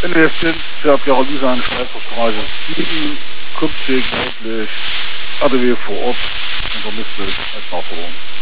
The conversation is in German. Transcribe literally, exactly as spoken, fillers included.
N W S zehn, Seat Garolisa an Schweizer Straße sieben, kommt nördlich, R D W vor Ort, untermisst als Nachforderung.